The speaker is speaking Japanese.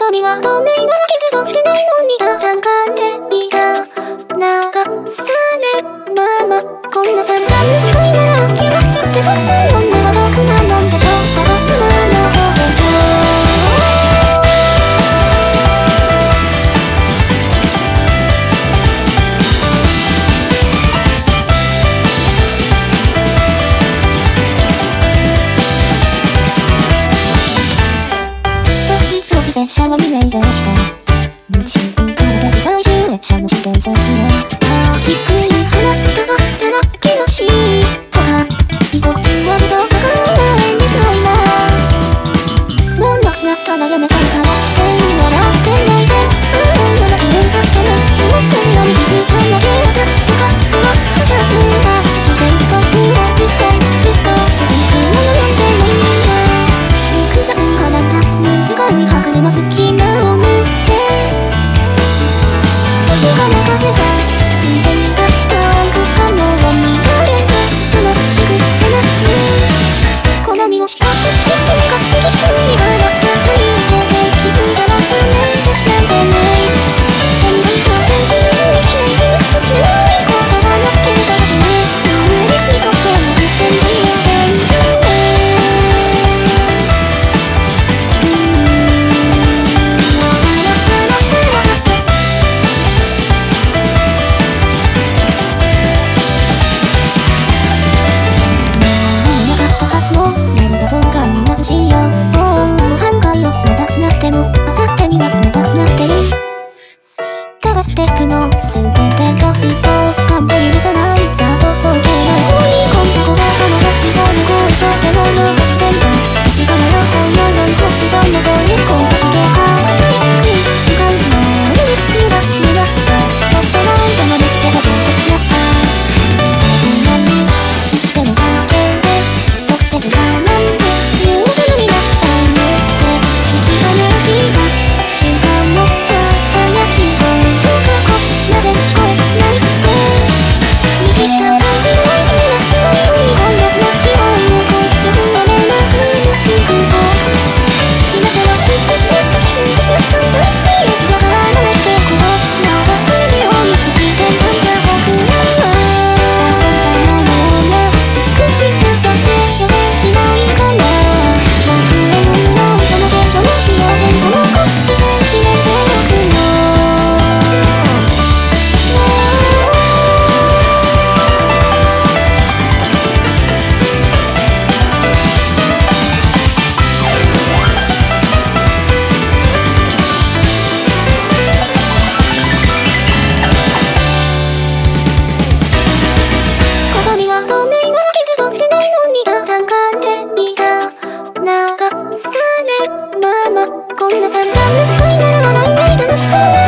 ことには透明なだけで触れないのに単感で身が流されままこんな散々な世界なら気がしちゃって即散論目は毒なもんでしょ探すままの勉強戦車は夢できた夢中からだけ最終列車の指定席で大きく放ったばったらけのしとか居心地は無造だから前にしたいなつまんなくなったらやめちゃうからって笑ってないで嫌な気分だっても思ってるより気づかなきゃだってかすは二つがしていたずはずっと続くものなんてもいいんだ複雑に絡んだ人数がにはぐれます隙間を縫って確かな風が吹いていたいくつかのを見られて楽しくせなく好みをしかって好きって昔的仕組みがまったくいて気づいたら冷めてしまうぜね手に入った天使にできないでくつけないことがなければしねすぐに沿って持ってみて現状ステップの全てが水槽を掴んで許さないさとそうけど追い込んだ小バカの立場の後遺症でも残してんだ足が迷う本能の星状のボリコン足でかかいく時間のゆらゆらとスポットライトの熱でが出てしまった今に生きてるだけで特別だなんていうことになっちゃうのって引き金を引いた瞬間のささやき声まで聞こえないって握った感じのない風なつまりを日本の街を動く呼ばれな風しく今さら知ってしまった気づいてしまったんだいいですわからないってこと流されるように生きてたんだ僕らはシャボン玉のような美しさじゃ制御できないかな僕らの糸のけどもしよう変化もこっちで決めておくよこんな散々な世界なら笑えない楽しそうな